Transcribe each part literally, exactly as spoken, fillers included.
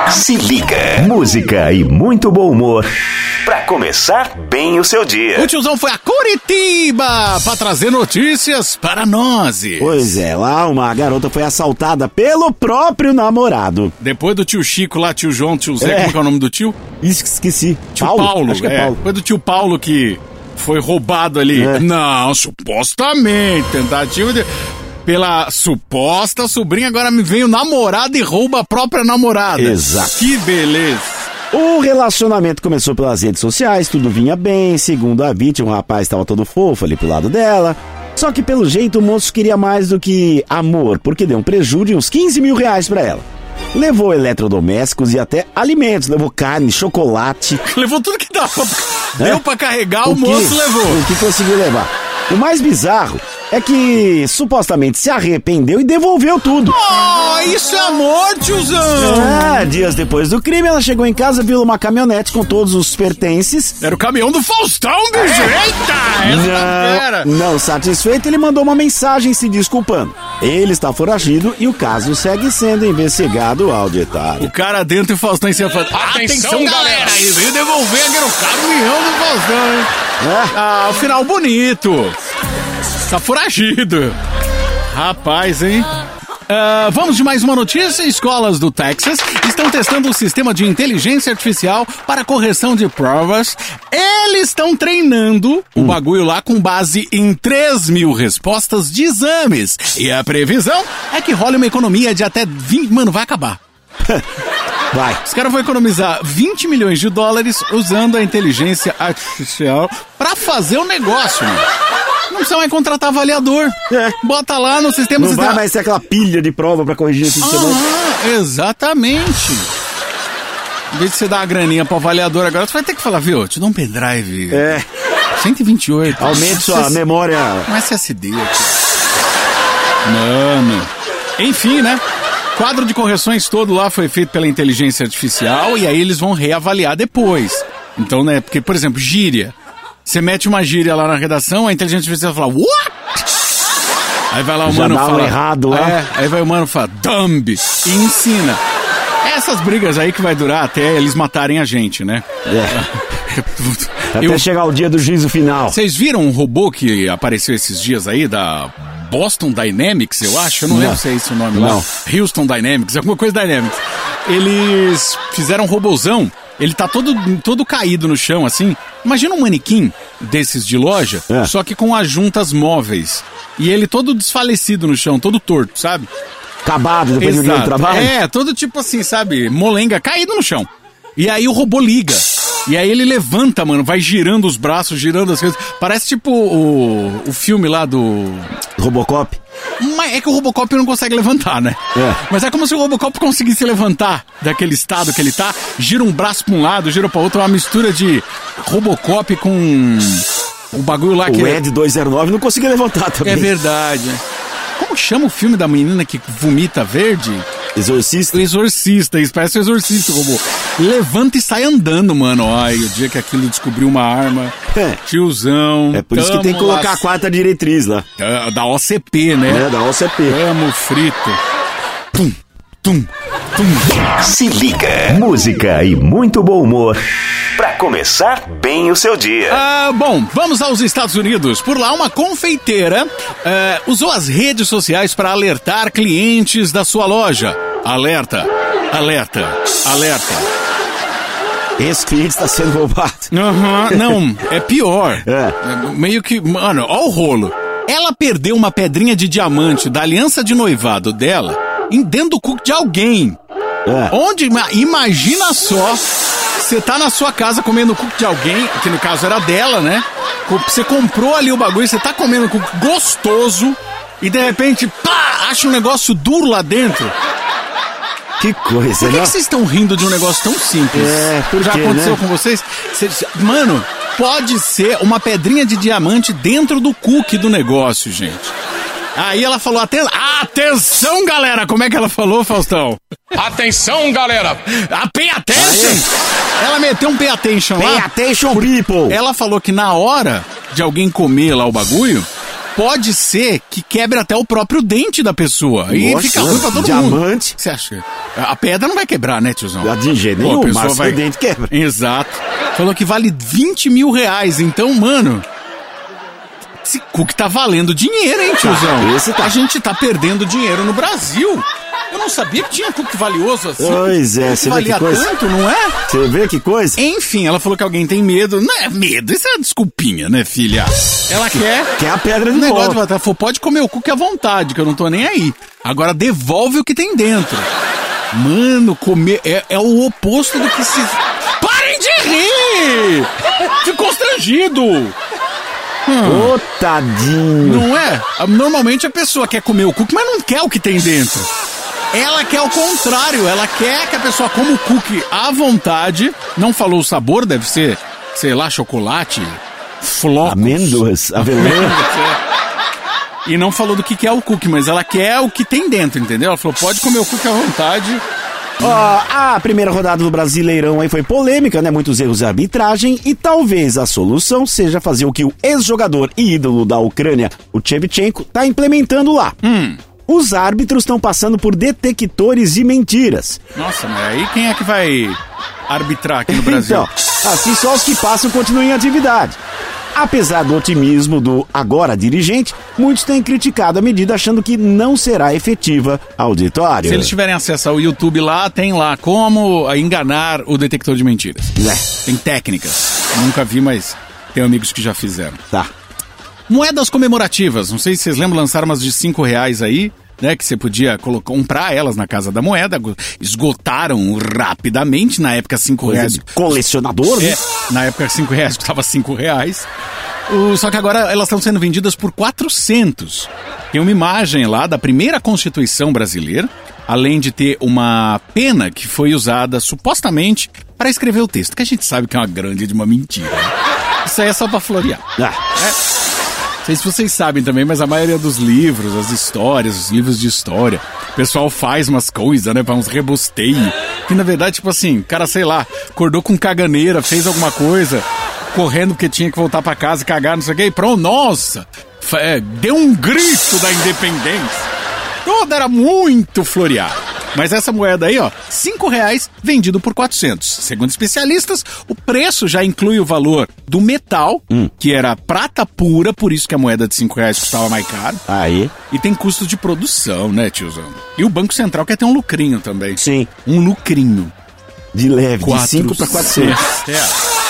Se liga, música e muito bom humor pra começar bem o seu dia. O tiozão foi a Curitiba pra trazer notícias para nós. Pois é, lá uma garota foi assaltada pelo próprio namorado. Depois do tio Chico lá, tio João, tio Zé, É. como que é o nome do tio? Isso que esqueci. Tio Paulo? Paulo. Acho que é, é. Paulo. Depois do tio Paulo que foi roubado ali. É. Não, supostamente, tentativa de... Pela suposta sobrinha, agora me vem o namorado e rouba a própria namorada. Exato. Que beleza. O relacionamento começou pelas redes sociais, tudo vinha bem. Segundo a vítima, o rapaz estava todo fofo ali pro lado dela. Só que pelo jeito o moço queria mais do que amor, porque deu um prejuízo de uns quinze mil reais pra ela. Levou eletrodomésticos e até alimentos, levou carne, chocolate. Levou tudo que dava. Deu É? pra carregar, o, O que- moço levou. O que conseguiu levar. O mais bizarro é que supostamente se arrependeu e devolveu tudo. Oh, isso é amor, tiozão. Ah, dias depois do crime, ela chegou em casa, viu uma caminhonete com todos os pertences. Era o caminhão do Faustão, bicho. Eita, essa tá fera. Não, não satisfeito, ele mandou uma mensagem se desculpando. Ele está foragido e o caso segue sendo investigado ao detalhe. O cara dentro e o Faustão em cima falando: Atenção, galera! E veio devolver aqui no caminhão do Faustão, hein? É. Ah, o final bonito. Tá foragido. Rapaz, hein? Ah, vamos de mais uma notícia. Escolas do Texas estão testando o sistema de inteligência artificial para correção de provas. Eles estão treinando o bagulho lá com base em três mil respostas de exames. E a previsão é que role uma economia de até vinte... Mano, vai acabar. Vai. Os caras vão economizar vinte milhões de dólares usando a inteligência artificial pra fazer o negócio, mano. Não precisa mais contratar avaliador. É. Bota lá no sistema... Não sistema... vai mais ser aquela pilha de prova pra corrigir esse sistema. Ah, exatamente. Em vez de você dar uma graninha pro avaliador agora, você vai ter que falar, viu, te dou um pendrive. É. cento e vinte e oito. Aumente sua Nossa, memória. um S S D aqui. Mano. Enfim, né? Quadro de correções todo lá foi feito pela inteligência artificial e aí eles vão reavaliar depois. Então, né, porque, por exemplo, gíria. Você mete uma gíria lá na redação, a inteligência artificial fala, what? Aí vai lá o Já mano dá um fala... errado lá. É, aí vai o mano fala, dumb, e ensina. Essas brigas aí que vai durar até eles matarem a gente, né? É. Até Eu- chegar o dia do juízo final. Vocês viram um robô que apareceu esses dias aí, da Boston Dynamics, eu acho? Eu não, Não. lembro se é esse o nome lá. Não. Houston Dynamics, alguma coisa Dynamics. Eles fizeram um robôzão, ele tá todo, todo caído no chão, assim. Imagina um manequim desses de loja, É. só que com as juntas móveis. E ele todo desfalecido no chão, todo torto, sabe? Acabado depois do dia do trabalho. É, todo tipo assim, sabe? Molenga, caído no chão. E aí o robô liga. E aí ele levanta, mano, vai girando os braços, girando as coisas. Parece tipo o, o filme lá do... Robocop. Mas é que o Robocop não consegue levantar, né? É. Mas é como se o Robocop conseguisse levantar daquele estado que ele tá. Gira um braço pra um lado, gira pra outro. É uma mistura de Robocop com o bagulho lá que... O Ed dois zero nove não conseguia levantar também. É verdade. Como chama o filme da menina que vomita verde? Exorcista. O Exorcista, isso parece o Exorcista, o robô. Levanta e sai andando, mano. Ai, o dia que aquilo descobriu uma arma. É. Tiozão. É por isso que tamo tem que colocar lá- a quarta diretriz lá. Da- Da O C P, né? É, da O C P. Tamo frito. Tum, tum, tum. Se liga, música e muito bom humor pra começar bem o seu dia. Ah, bom, vamos aos Estados Unidos. Por lá, uma confeiteira eh, usou as redes sociais para alertar clientes da sua loja. Alerta, alerta, alerta. Esse cliente está sendo roubado. Aham, não, é pior. É. É meio que, mano, ó o rolo. Ela perdeu uma pedrinha de diamante da aliança de noivado dela em dentro do cu de alguém. É. Onde, ima- imagina só, você tá na sua casa comendo o cu de alguém, que no caso era dela, né? Co- Você comprou ali o bagulho, você tá comendo cu gostoso e de repente, pá, acha um negócio duro lá dentro. Que coisa, Por que né? que vocês estão rindo de um negócio tão simples? É, por Já quê, aconteceu né? com vocês? Cês- Mano, pode ser uma pedrinha de diamante dentro do cookie do negócio, gente. Aí ela falou, aten... atenção, galera! Como é que ela falou, Faustão? Atenção, galera! A pay attention! Ela meteu um pay attention Pay lá. attention, people! Ela falou que na hora de alguém comer lá o bagulho, pode ser que quebre até o próprio dente da pessoa. E Nossa, fica ruim pra todo diamante. mundo. Diamante. Você acha? A pedra não vai quebrar, né, tiozão? De jeito Pô, a nenhum, pessoa mas vai... o dente quebra. Exato. Falou que vale vinte mil reais. Então, mano... Esse cookie tá valendo dinheiro, hein, tiozão? Esse tá. A gente tá perdendo dinheiro no Brasil. Eu não sabia que tinha cookie valioso assim. Pois é, você vê que valia coisa. tanto, não é? Você vê que coisa? Enfim, ela falou que alguém tem medo. Não é medo, isso é uma desculpinha, né, filha? Ela quer... Quer a pedra de O negócio volta. ela falou, pode comer o cookie à vontade, que eu não tô nem aí. Agora devolve o que tem dentro. Mano, comer é, é o oposto do que se... Parem de rir! Fico constrangido! Ô, oh, tadinho. Não é? Normalmente a pessoa quer comer o cookie, mas não quer o que tem dentro. Ela quer o contrário, ela quer que a pessoa coma o cookie à vontade. Não falou o sabor, deve ser, sei lá, chocolate, flocos. Amêndoas, avelã. E não falou do que é o cookie, mas ela quer o que tem dentro, entendeu? Ela falou, pode comer o cookie à vontade. Ó, a primeira rodada do Brasileirão aí foi polêmica, né? Muitos erros de arbitragem e talvez a solução seja fazer o que o ex-jogador e ídolo da Ucrânia, o Shevchenko, tá implementando lá. Hum. Os árbitros estão passando por detectores de mentiras. Nossa, mas aí quem é que vai arbitrar aqui no Brasil? Então, assim só os que passam continuam em atividade. Apesar do otimismo do agora dirigente, muitos têm criticado a medida achando que não será efetiva auditório. Se eles tiverem acesso ao YouTube lá, tem lá como enganar o detector de mentiras. É. Tem técnicas. Nunca vi, mas tenho amigos que já fizeram. Tá. Moedas comemorativas. Não sei se vocês lembram, lançaram umas de cinco reais aí, né? Que você podia colocar, comprar elas na Casa da Moeda. Esgotaram rapidamente. Na época, cinco Coisa reais. de colecionador, né? É, na época, cinco reais custava cinco reais. O, só que agora elas estão sendo vendidas por quatrocentos. Tem uma imagem lá da primeira Constituição brasileira, além de ter uma pena que foi usada supostamente para escrever o texto, que a gente sabe que é uma grande de uma mentira. Isso aí é só para florear. Ah. É. Não sei se vocês sabem também, mas a maioria dos livros, as histórias, os livros de história, o pessoal faz umas coisas, né, para uns rebusteios, que na verdade, tipo assim, o cara, sei lá, acordou com caganeira, fez alguma coisa, correndo porque tinha que voltar pra casa e cagar, não sei o que, e pronto, nossa, é, deu um grito da independência. Toda era muito floreado. Mas essa moeda aí, ó, cinco reais vendido por quatrocentos. Segundo especialistas, o preço já inclui o valor do metal, hum. que era prata pura, por isso que a moeda de cinco reais custava mais caro. Aí. E tem custo de produção, né, tiozão? E o Banco Central quer ter um lucrinho também. Sim. Um lucrinho. De leve, de cinco para quatrocentos. É.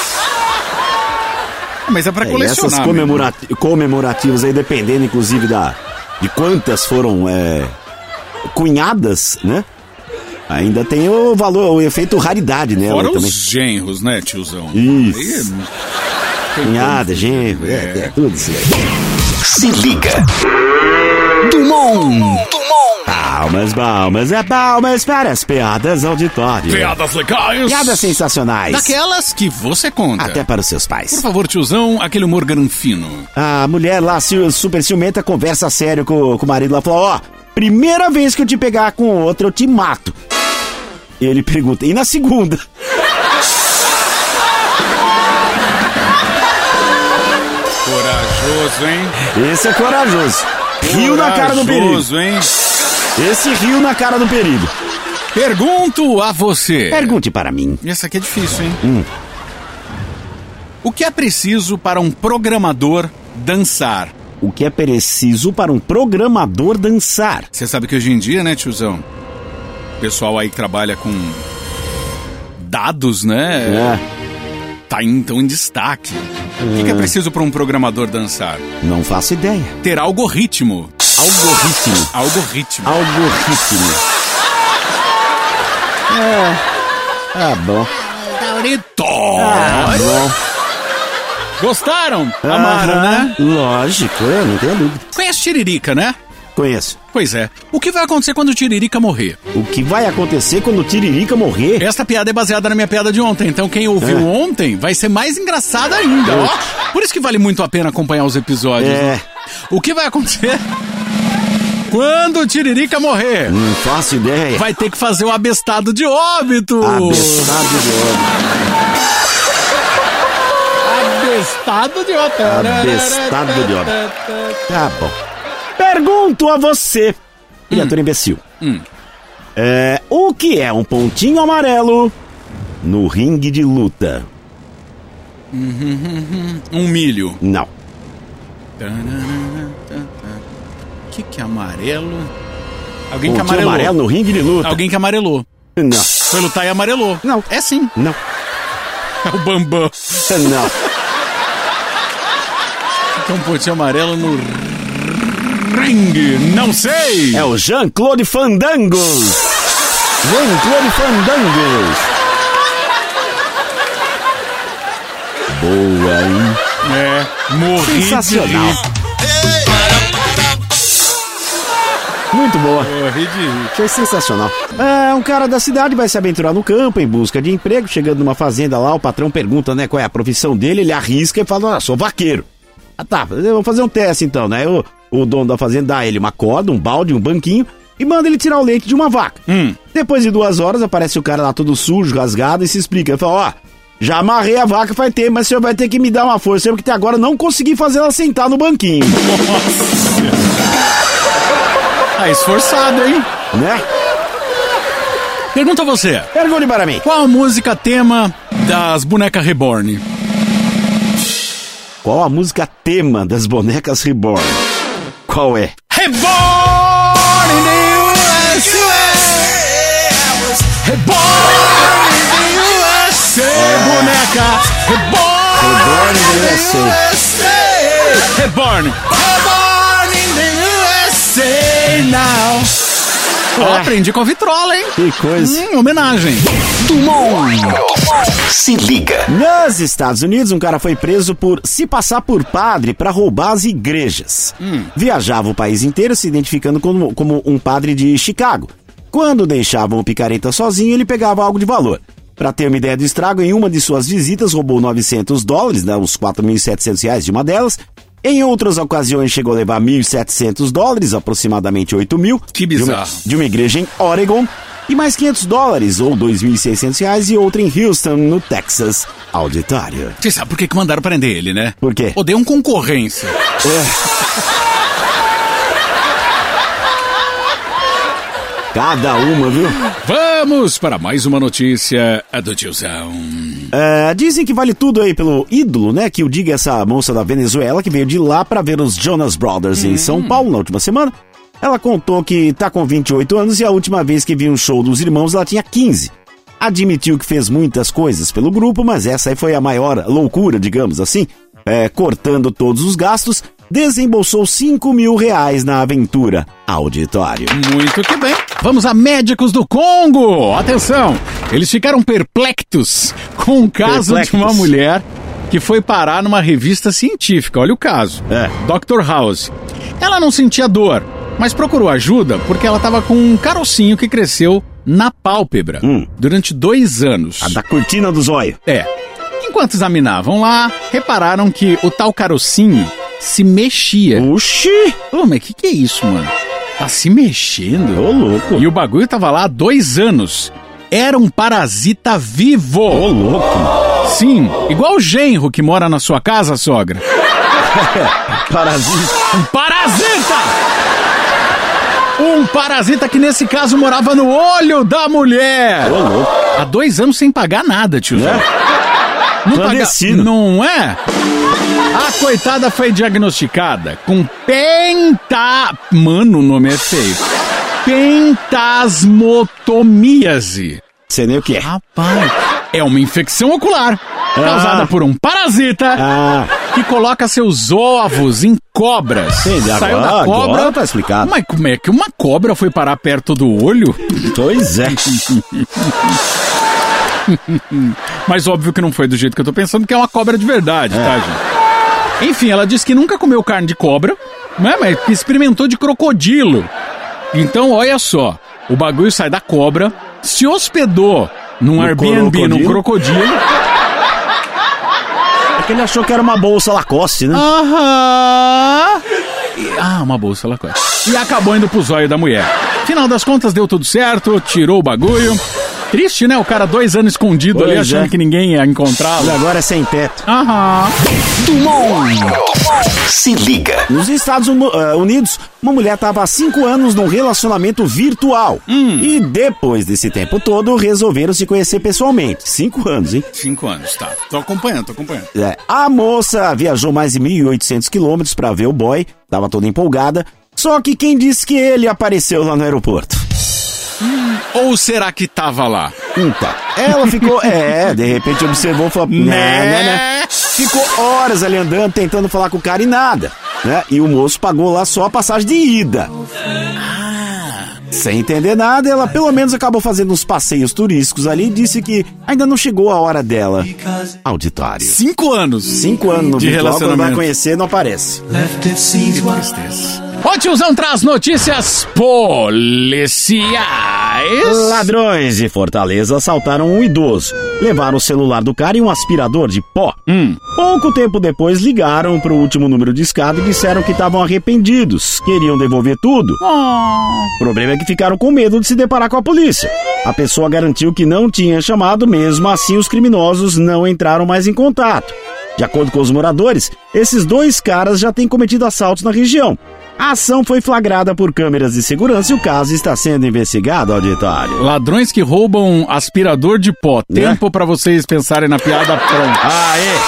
Mas é pra é, colecionar. Essas comemorati- comemorativas aí, dependendo inclusive da, de quantas foram é, cunhadas, né? Ainda tem o valor, o efeito raridade, né? Fora os também. genros, né, tiozão? Isso. Aí, cunhada, genro, é, é, é tudo isso aí. Se liga. Dumont. Palmas, palmas, é palmas para as piadas auditórias. Piadas legais. Piadas sensacionais. Daquelas que você conta. Até para os seus pais. Por favor, tiozão, aquele humor granfino. A mulher lá, super ciumenta, conversa sério com, com o marido lá, falou, ó, primeira vez que eu te pegar com outra, eu te mato. E ele pergunta, e na segunda? Corajoso, hein? Esse é corajoso. Rio na cara do perigo. Corajoso, hein? Esse rio na cara do perigo. Pergunto a você. Pergunte para mim. Essa aqui é difícil, hein? Hum. O que é preciso para um programador dançar? O que é preciso para um programador dançar? Você sabe que hoje em dia, né, tiozão? O pessoal aí que trabalha com dados, né? É. Tá em, tão em destaque. É. O que, que é preciso para um programador dançar? Não faço ideia. Ter algoritmo. Algoritmo. Algoritmo. Algoritmo. É. Ah, bom. Ah, bom. Gostaram? Amaram, né? Lógico, eu não tenho dúvida. Conhece Tiririca, né? Conheço. Pois é. O que vai acontecer quando o Tiririca morrer? O que vai acontecer quando o Tiririca morrer? Esta piada é baseada na minha piada de ontem, então quem ouviu é. ontem vai ser mais engraçada ainda, ó. Por isso que vale muito a pena acompanhar os episódios. É. Né? O que vai acontecer quando o Tiririca morrer? Não faço ideia. Vai ter que fazer o abestado de óbito. Abestado de óbito. Abestado de idiota. Abestado de idiota. Tá bom. Pergunto a você, criatura hum. imbecil. Hum. É, o que é um pontinho amarelo no ringue de luta? Um milho. Não. O que que é amarelo? Alguém pontinho que amarelou. amarelo no ringue de luta. Alguém que amarelou. Não. Foi lutar e amarelou. Não. É sim. Não. É o Bambam. Não. Um pontinho amarelo no ringue. Não sei. É o Jean-Claude Fandangos. Jean-Claude Fandangos. Boa, hein? É, morri sensacional. de rir. Muito boa. Morri de rir. Foi sensacional. É, um cara da cidade vai se aventurar no campo em busca de emprego. Chegando numa fazenda lá, o patrão pergunta, né, qual é a profissão dele. Ele arrisca e fala, ah, sou vaqueiro. Ah, tá, vamos fazer um teste então, né? O, o dono da fazenda dá a ele uma corda, um balde, um banquinho e manda ele tirar o leite de uma vaca. Hum. Depois de duas horas, aparece o cara lá todo sujo, rasgado e se explica. Ele fala, ó, já amarrei a vaca faz tempo, mas o senhor vai ter que me dar uma força, porque até agora não consegui fazer ela sentar no banquinho. Nossa. Ah, esforçado, hein? Né? Pergunta a você. Pergunte para mim. Qual a música tema das bonecas Reborn? Qual a música tema das bonecas Reborn? Qual é? Reborn in the U S A! Reborn in the U S A! Boneca! Reborn, Reborn in the U S A! Reborn! Reborn in the U S A now! Ó, É. aprendi com a vitrola, hein? Que coisa. Hum, homenagem. Se liga. Nos Estados Unidos, um cara foi preso por se passar por padre para roubar as igrejas. Hum. Viajava o país inteiro se identificando como, como um padre de Chicago. Quando deixavam o picareta sozinho, ele pegava algo de valor. Para ter uma ideia do estrago, em uma de suas visitas roubou novecentos dólares, né, uns quatro mil e setecentos reais de uma delas. Em outras ocasiões chegou a levar mil e setecentos dólares, aproximadamente oito mil. Que bizarro. De uma, de uma igreja em Oregon. E mais quinhentos dólares, ou dois mil e seiscentos reais, e outra em Houston, no Texas. Auditório. Você sabe por que que mandaram prender ele, né? Por quê? Odeiam concorrência. É. Cada uma, viu? Vamos para mais uma notícia do tiozão. É, dizem que vale tudo aí pelo ídolo, né? Que o diga essa moça da Venezuela que veio de lá pra ver os Jonas Brothers hum. em São Paulo na última semana. Ela contou que tá com vinte e oito anos e a última vez que viu um show dos irmãos ela tinha quinze. Admitiu que fez muitas coisas pelo grupo, mas essa aí foi a maior loucura, digamos assim. É, cortando todos os gastos, desembolsou cinco mil reais na aventura. Auditório. Muito que bem. Vamos a médicos do Congo. Atenção, eles ficaram perplexos com o caso Perplexos. de uma mulher que foi parar numa revista científica. Olha o caso. É. doutor House. Ela não sentia dor, mas procurou ajuda porque ela estava com um carocinho que cresceu na pálpebra Hum. durante dois anos. A da cortina do zóio. É. Enquanto examinavam lá, repararam que o tal carocinho se mexia. Oxi! Ô, mas que que é isso, mano? Tá se mexendo? Ô, louco. E o bagulho tava lá há dois anos. Era um parasita vivo. Ô, louco. Sim, igual o genro que mora na sua casa, sogra. Parasita. Um parasita! Um parasita que nesse caso morava no olho da mulher. Ô, louco. Há dois anos sem pagar nada, tio. Né? Não, Clandestino. não é? A coitada foi diagnosticada com penta... Mano, o nome é feio. Pentasmotomíase. Sei nem o que é. Rapaz, é uma infecção ocular causada por um parasita Ah, que coloca seus ovos em cobras. entendi. Saiu Agora, da cobra. agora tá explicado. Mas como é que uma cobra foi parar perto do olho? Pois é. Mas óbvio que não foi do jeito que eu tô pensando, que é uma cobra de verdade, É. tá, gente? Enfim, ela disse que nunca comeu carne de cobra, né, mas que experimentou de crocodilo. Então, olha só, o bagulho sai da cobra, se hospedou num No Airbnb, num crocodilo. É que ele achou que era uma bolsa Lacoste, né? Aham. E- Ah, uma bolsa Lacoste. E acabou indo pro zóio da mulher. Final das contas, deu tudo certo, tirou o bagulho. Triste, né? O cara dois anos escondido Pois ali, achando é. que ninguém ia encontrá-lo. E agora é sem teto. Aham. Se liga. Nos Estados Uni- eh, Unidos, uma mulher estava há cinco anos num relacionamento virtual. E depois desse tempo todo, resolveram se conhecer pessoalmente. Cinco anos, hein? Cinco anos, tá. Tô acompanhando, tô acompanhando. É, a moça viajou mais de mil e oitocentos quilômetros pra ver o boy, tava toda empolgada. Só que quem disse que ele apareceu lá no aeroporto? Ou será que tava lá? Então, ela ficou, é, de repente observou e falou, né, né, né. Ficou horas ali andando, tentando falar com o cara e nada, né? E o moço pagou lá só a passagem de ida. Sem entender nada, ela pelo menos acabou fazendo uns passeios turísticos ali e disse que ainda não chegou a hora dela. Auditório. Cinco anos. Cinco anos no de virtual, quando vai relacionamento. conhecer, não aparece. Que tristeza. O tiozão traz notícias policiais. Ladrões de Fortaleza assaltaram um idoso, levaram o celular do cara e um aspirador de pó. Hum. Pouco tempo depois ligaram pro último número de escada e disseram que estavam arrependidos, queriam devolver tudo. O problema é que ficaram com medo de se deparar com a polícia. A pessoa garantiu que não tinha chamado, mesmo assim os criminosos não entraram mais em contato. De acordo com os moradores, esses dois caras já têm cometido assaltos na região. A ação foi flagrada por câmeras de segurança e o caso está sendo investigado, auditório. Ladrões que roubam aspirador de pó. Tempo pra vocês pensarem na piada pronta. Aê!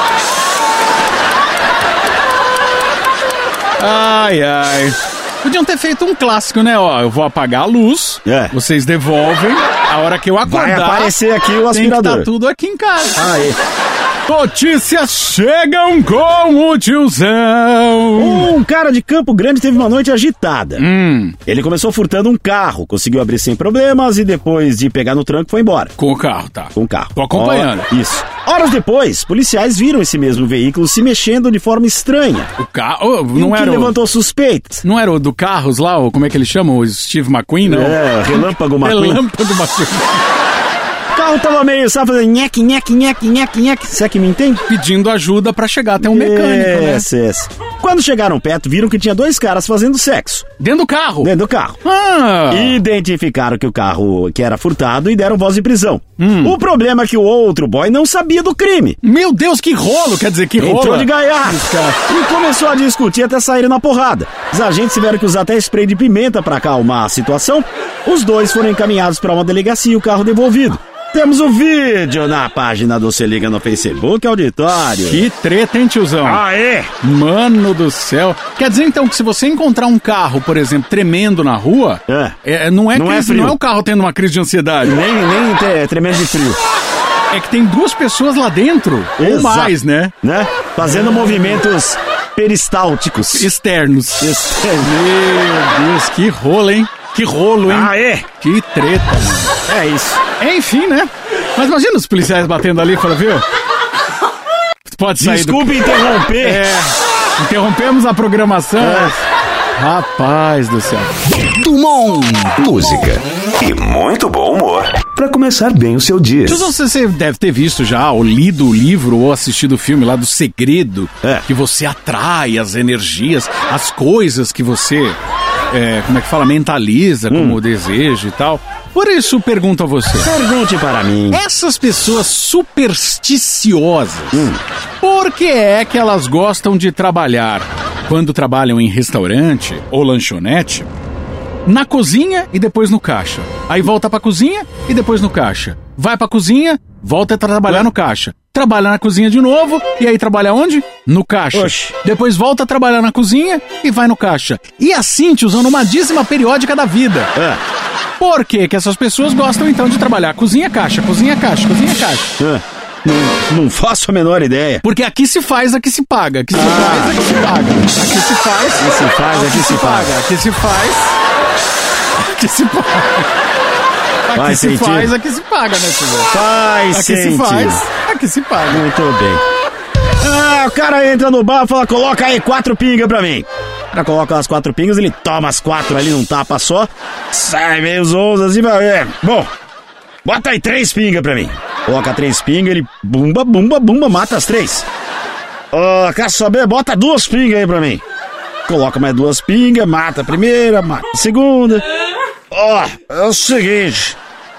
Ai, ai. Podiam ter feito um clássico, né? Ó, eu vou apagar a luz, É. vocês devolvem. A hora que eu Vai acordar, aparecer aqui o tem que aspirador. estar tudo aqui em casa. Aê! Notícias chegam com o tiozão. Um cara de Campo Grande teve uma noite agitada. Hum, Ele começou furtando um carro, conseguiu abrir sem problemas e depois de pegar no tranco foi embora. com o carro, tá. Com o carro. Tô acompanhando. Ó, isso. Horas depois, policiais viram esse mesmo veículo se mexendo de forma estranha. O carro, não o que era o, levantou suspeitas. não era o do Carros lá, o, como é que ele chama? O Steve McQueen, não? É, Relâmpago McQueen. Relâmpago McQueen. O carro tava meio, sabe, fazendo nheque, nheque, nheque, nheque, nheque. Você que me entende? Pedindo ajuda pra chegar até um mecânico, né? Esse, esse. Quando chegaram perto, viram que tinha dois caras fazendo sexo Dentro do carro. dentro do carro. Ah, Identificaram que o carro que era furtado e deram voz de prisão. Hum. O problema é que o outro boy não sabia do crime. meu Deus, que rolo, quer dizer, que Entrou rola. de gaiato e começou a discutir até saírem na porrada. Os agentes tiveram que usar até spray de pimenta para acalmar a situação. Os dois foram encaminhados para uma delegacia e o carro devolvido. Temos o vídeo na página do Se Liga no Facebook, auditório. Que treta, hein, tiozão? Aê! Mano do céu. Quer dizer, então, que se você encontrar um carro, por exemplo, tremendo na rua, É. é, não, é Não é crise, frio. não é o carro tendo uma crise de ansiedade. Nem, nem tre- tremendo de frio, É que tem duas pessoas lá dentro, ou Exato. mais, né? né? Fazendo movimentos peristálticos. Externos. Externo. Meu Deus, que rolo, hein? Que rolo, hein? Aê! Que treta, mano. É isso. Enfim, né? Mas imagina os policiais batendo ali e falando, viu? Pode sair do... Desculpe interromper. É, interrompemos a programação. Rapaz do céu. Música e muito bom humor pra começar bem o seu dia. Tiozão, você deve ter visto já, ou lido o livro, ou assistido o filme lá do Segredo, É. que você atrai as energias, as coisas que você, é, como é que fala, mentaliza como desejo e tal. Por isso, pergunto a você. Pergunte para mim. Essas pessoas supersticiosas, por que é que elas gostam de trabalhar, quando trabalham em restaurante ou lanchonete, na cozinha e depois no caixa? Aí volta pra cozinha e depois no caixa. Vai pra cozinha, volta a trabalhar no caixa. Trabalha na cozinha de novo e aí trabalha onde? No caixa. Oxi. Depois volta a trabalhar na cozinha e vai no caixa. E assim, tiozão, numa dízima periódica da vida. É. Por que que essas pessoas gostam então de trabalhar cozinha, caixa, cozinha, caixa, cozinha, caixa? É. Não, não faço a menor ideia. Porque aqui se faz, aqui se paga. Aqui se faz, aqui se paga. Aqui se faz, Aqui se faz, aqui se paga. Aqui se faz, aqui se paga. Aqui Faz se sentido. faz, aqui se paga, né, tio? Faz Aqui sentido. se faz, aqui se paga. Muito bem. Ah, o cara entra no bar e fala, coloca aí quatro pingas pra mim. O cara coloca as quatro pingas, ele toma as quatro ali num tapa só, sai meio zonzo assim, vai, é, bom, bota aí três pingas pra mim. Coloca três pingas, ele bumba, bumba, bumba, mata as três. Ó, quer saber? Bota duas pingas aí pra mim. Coloca mais duas pingas, mata a primeira, mata a segunda. Ó, é o seguinte,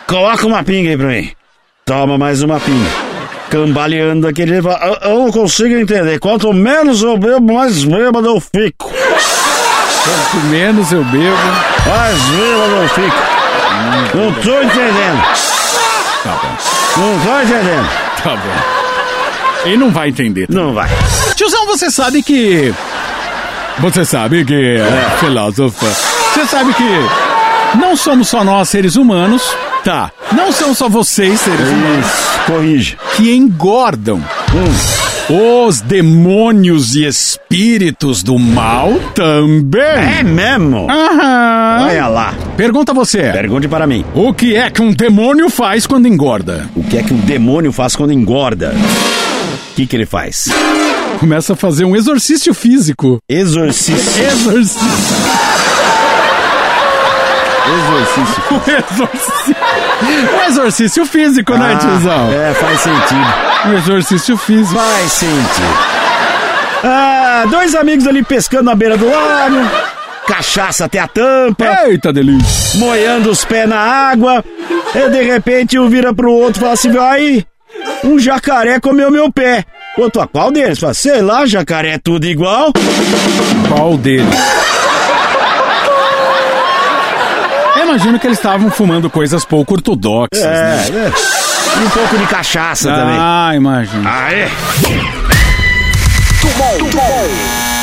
coloca uma pinga aí pra mim. Toma mais uma pinga. Cambaleando daquele jeito, eu, eu não consigo entender. Quanto menos eu bebo, mais bêbado eu fico. Quanto menos eu bebo, mais bêbado eu fico. Hum, não tô entendendo. Tá bom. Não tô entendendo. Tá bom. Ele não vai entender. Tá? Não vai. Tiozão, você sabe que... Você sabe que... É, filósofa. Você sabe que... Não somos só nós, seres humanos... Tá, não são só vocês, seres humanos, corrige, que engordam. Hum. Os demônios e espíritos do mal também. É mesmo? Aham. Olha lá. Pergunta você. Pergunte para mim. O que é que um demônio faz quando engorda? O que é que um demônio faz quando engorda? O que que ele faz? Começa a fazer um exercício físico. Exorcício. Exorcício. Exorcício. O exorcício. O exorcício físico, ah, né, tiozão? É, faz sentido. O exorcício físico. Faz sentido. Ah, dois amigos ali pescando na beira do lago, cachaça até a tampa. Eita, delícia. Moendo os pés na água. E de repente um vira pro outro e fala assim: aí, um jacaré comeu meu pé. O outro, qual deles? Fala, sei lá, jacaré é tudo igual. Qual deles? Imagino que eles estavam fumando coisas pouco ortodoxas, é, né? É. E um pouco de cachaça ah, também. Ah, imagino. Aê! Muito bom, muito bom.